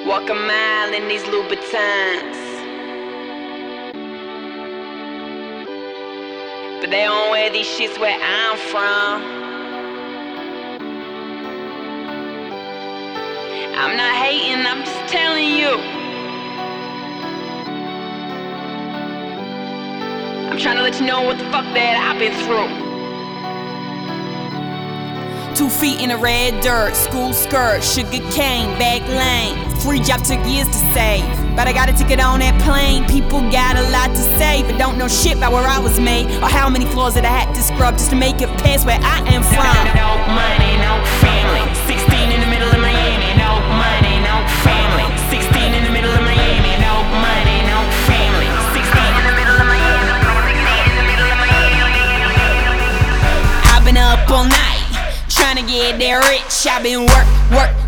Walk a mile in these Louboutins, but they don't wear these shits where I'm from. I'm not hating, I'm just telling you. I'm trying to let you know what the fuck that I've been through. 2 feet in the red dirt, school skirt, sugar cane, back lane. Free job took years to save, but I got a ticket on that plane. People got a lot to say, but don't know shit about where I was made, or how many floors that I had to scrub just to make it past where I am from. No money, no family. 16 in the middle of Miami. No money, no family. 16 in the middle of Miami. No money, no family. 16 in the middle of Miami. I've been up all night trying to get that rich. I've been work